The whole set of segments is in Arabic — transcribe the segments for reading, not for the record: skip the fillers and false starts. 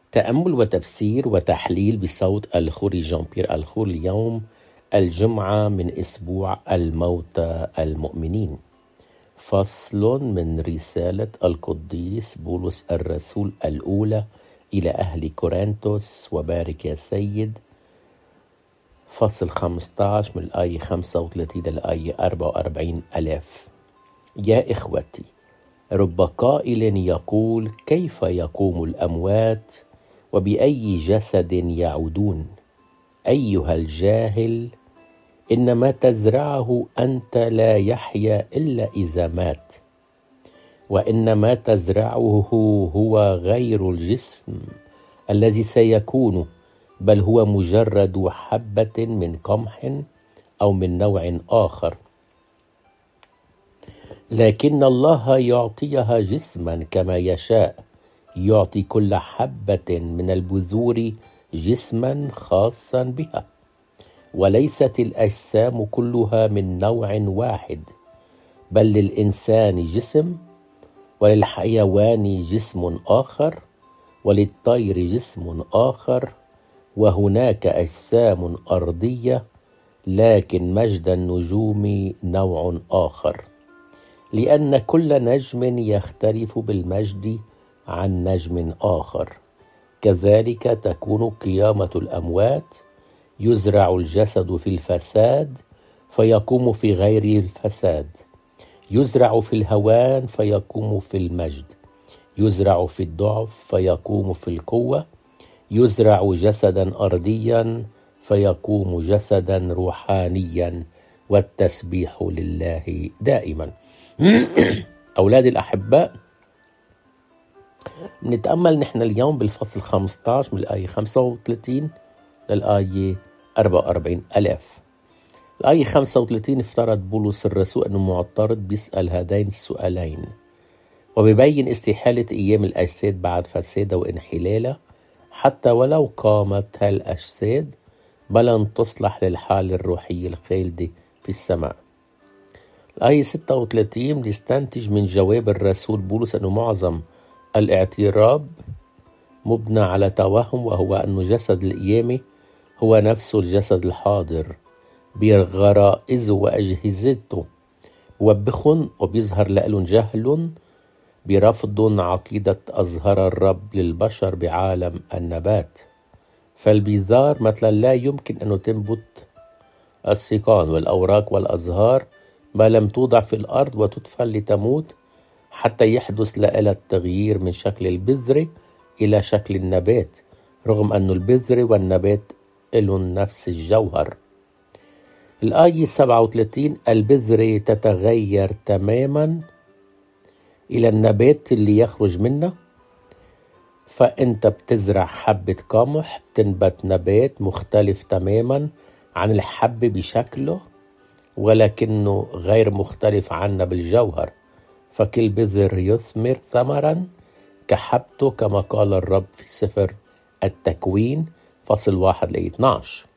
تأمل وتفسير وتحليل بصوت الخوري جان بيير الخور اليوم الجمعة من أسبوع الموتى المؤمنين. فصل من رسالة القديس بولس الرسول الأولى إلى أهل كورنثوس وبارك يا سيد. فصل 15 من الآية 35 للآية 44 ألاف. يا إخوتي، رب قائل يقول: كيف يقوم الأموات وبأي جسد يعودون؟ أيها الجاهل، إنما تزرعه أنت لا يحيا إلا إذا مات، وإنما تزرعه هو غير الجسم الذي سيكون، بل هو مجرد حبة من قمح أو من نوع آخر، لكن الله يعطيها جسما كما يشاء، يعطي كل حبة من البذور جسما خاصا بها. وليست الأجسام كلها من نوع واحد، بل للإنسان جسم، وللحيوان جسم آخر، وللطير جسم آخر، وهناك أجسام أرضية، لكن مجد النجوم نوع آخر، لأن كل نجم يختلف بالمجد عن نجم آخر. كذلك تكون قيامة الأموات، يزرع الجسد في الفساد فيقوم في غير الفساد، يزرع في الهوان فيقوم في المجد، يزرع في الضعف فيقوم في القوة، يزرع جسدا أرضيا فيقوم جسدا روحانيا، والتسبيح لله دائما. أولادي الأحباء، نتأمل نحن اليوم بالفصل 15 من الآية 35 للآية 44 ألاف. الآية 35 افترض بولس الرسول أنه معترض بيسأل هذين السؤالين، وبيبين استحالة أيام الأجساد بعد فسادها وانحلالها، حتى ولو قامت هالأجساد بلن تصلح للحال الروحية الخالدة في السماء. الآية 36 بنستنتج من جواب الرسول بولس أنه معظم الاعتراب مبنى على توهم، وهو أن جسد القيامة هو نفسه الجسد الحاضر بغرائزه وأجهزته، وبخن وبيظهر لهم جهل برفض عقيدة أظهر الرب للبشر بعالم النبات. فالبذار مثلا لا يمكن أن تنبت السيقان والأوراق والأزهار ما لم توضع في الأرض وتدفن لتموت، حتى يحدث لها التغيير من شكل البذرة إلى شكل النبات، رغم أن البذرة والنبات لهم نفس الجوهر. الآية 37 البذرة تتغير تماما إلى النبات اللي يخرج منه، فأنت بتزرع حبة قمح بتنبت نبات مختلف تماما عن الحب بشكله، ولكنه غير مختلف عنا بالجوهر. فكل بذر يثمر ثمرا كحبته، كما قال الرب في سفر التكوين فصل 1 لآية 12.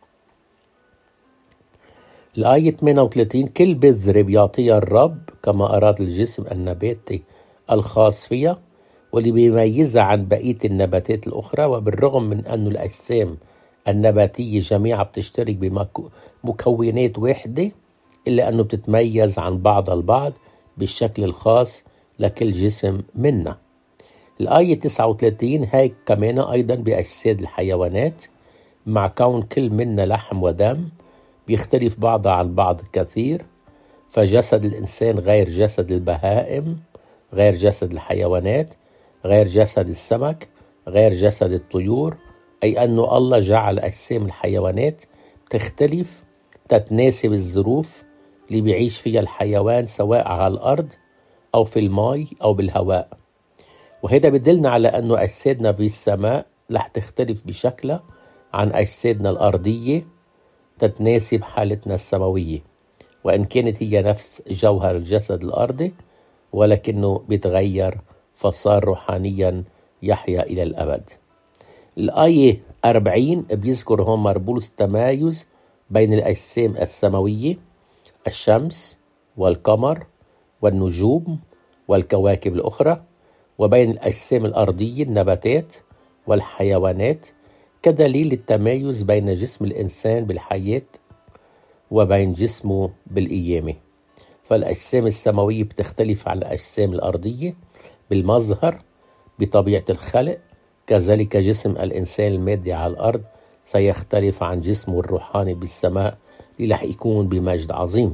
الآية 38 كل بذرة بيعطيها الرب كما أراد الجسم النباتي الخاص فيها، واللي بيميزها عن بقية النباتات الأخرى. وبالرغم من أن الأجسام النباتية جميعها بتشترك بمكونات واحدة، إلا أنه بتتميز عن بعض البعض بالشكل الخاص لكل جسم منا. الآية 39 هاي كمان أيضا بأجساد الحيوانات، مع كون كل منا لحم ودم بيختلف بعضها عن بعض كثير، فجسد الإنسان غير جسد البهائم، غير جسد الحيوانات، غير جسد السمك، غير جسد الطيور، أي أنه الله جعل أجسام الحيوانات تختلف تتناسب الظروف اللي بيعيش فيها الحيوان، سواء على الأرض أو في الماء أو بالهواء. وهذا بدلنا على أنه أجسادنا بالسماء رح تختلف بشكلها عن أجسادنا الأرضية تتناسب حالتنا السماوية، وإن كانت هي نفس جوهر الجسد الأرضي، ولكنه بيتغير فصار روحانيا يحيا إلى الأبد. الآية 40 بيذكر هون بولس تمايز بين الأجسام السماوية، الشمس والقمر والنجوم والكواكب الأخرى، وبين الأجسام الأرضية النباتات والحيوانات كدليل التمايز بين جسم الإنسان بالحياة وبين جسمه بالقيامة. فالأجسام السماوية بتختلف عن الأجسام الأرضية بالمظهر بطبيعة الخلق، كذلك جسم الإنسان المادي على الأرض سيختلف عن جسمه الروحاني بالسماء اللي رح يكون بمجد عظيم.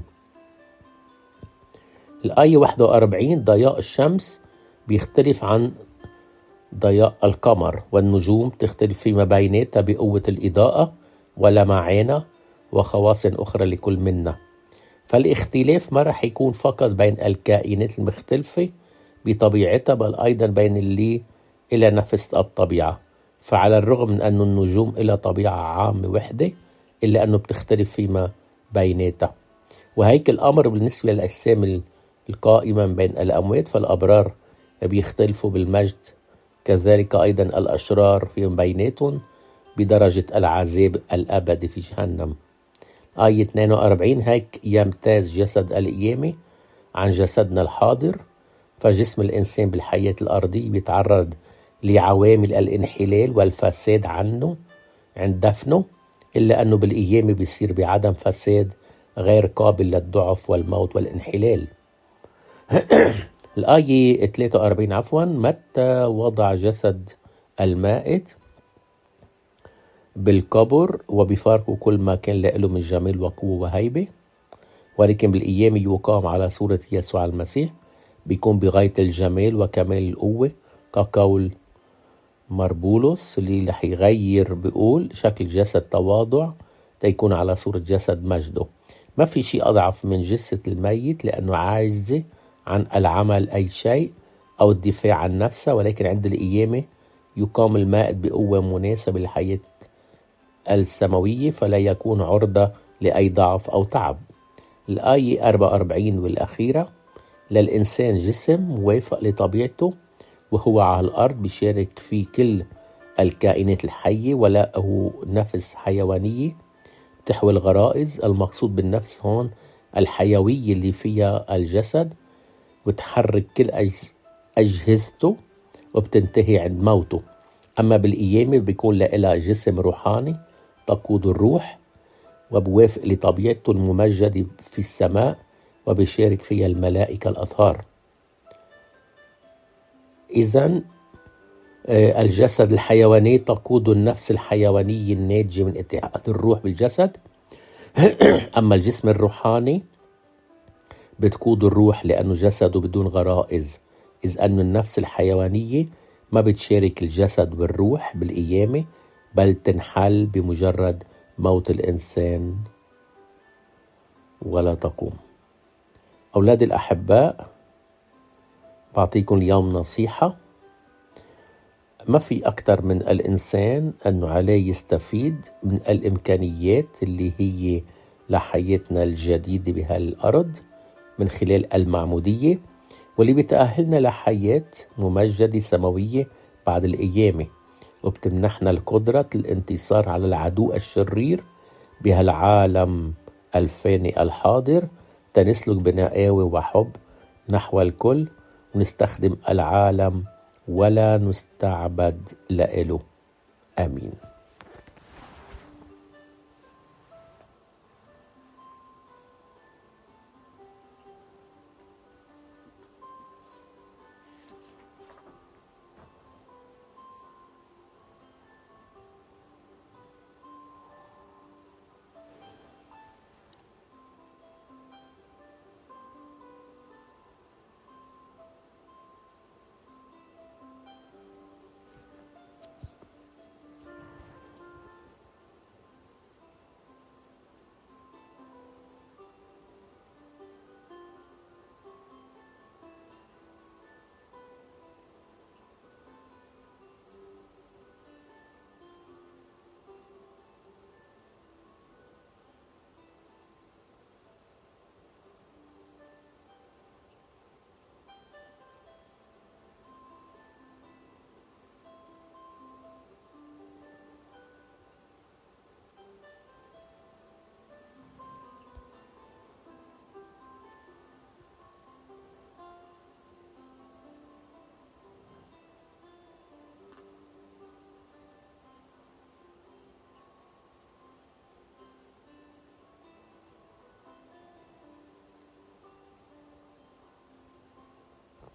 الآية 41 ضياء الشمس بيختلف عن ضياء القمر، والنجوم تختلف فيما بيناتها بقوة الإضاءة ولمعانة وخواص أخرى لكل منا. فالاختلاف ما رح يكون فقط بين الكائنات المختلفة بطبيعتها، بل أيضا بين اللي إلى نفس الطبيعة. فعلى الرغم من أن النجوم إلى طبيعة عامة وحدة، إلا أنه بتختلف فيما بيناتها. وهيك الأمر بالنسبة للأجسام القائمة بين الأموات، فالأبرار بيختلفوا بالمجد، كذلك أيضا الأشرار في بيناتهم بدرجة العذاب الأبدي في جهنم. آية 42 هيك يمتاز جسد القيامة عن جسدنا الحاضر. فجسم الإنسان بالحياة الأرضية بيتعرض لعوامل الانحلال والفساد عنه عند دفنه، إلا أنه بالقيامة بيصير بعدم فساد غير قابل للضعف والموت والانحلال. الآية 43 متى وضع جسد المائت بالقبر وبفارقه كل ما كان له من جمال وقوة وهيبة، ولكن بالقيامة يقام على صورة يسوع المسيح، بيكون بغاية الجمال وكمال القوة، كقول مربولوس اللي رح يغير بيقول شكل جسد تواضع تيكون على صورة جسد مجده. ما في شيء أضعف من جسد الميت لأنه عاجزة عن العمل أي شيء أو الدفاع عن نفسه، ولكن عند القيامة يقام المائت بقوة مناسبة للحياة السماوية، فلا يكون عرضة لأي ضعف أو تعب. الآية 44 والأخيرة للإنسان جسم موافق لطبيعته وهو على الأرض بيشارك في كل الكائنات الحية، وله نفس حيوانية تحوي الغرائز. المقصود بالنفس هون الحيوية اللي فيها الجسد وتحرك كل أجهزته وبتنتهي عند موته. أما بالقيامة بيكون لها جسم روحاني تقود الروح وبوافق لطبيعته الممجدة في السماء وبيشارك فيها الملائكة الأطهار. إذن الجسد الحيواني تقود النفس الحيوانية الناتجة من اتحاد الروح بالجسد. أما الجسم الروحاني بتقود الروح لأنه جسده بدون غرائز، إذ أن النفس الحيوانية ما بتشارك الجسد والروح بالقيامة، بل تنحل بمجرد موت الإنسان ولا تقوم. أولادي الأحباء، بعطيكم اليوم نصيحة. ما في أكتر من الإنسان أنه عليه يستفيد من الإمكانيات اللي هي لحياتنا الجديدة بهالأرض من خلال المعمودية، واللي بتأهلنا لحياة ممجدة سماوية بعد القيامة، وبتمنحنا القدرة الانتصار على العدو الشرير بهالعالم الفاني الحاضر، تنسلك بنقاوة وحب نحو الكل، ونستخدم العالم ولا نستعبد لإله. آمين.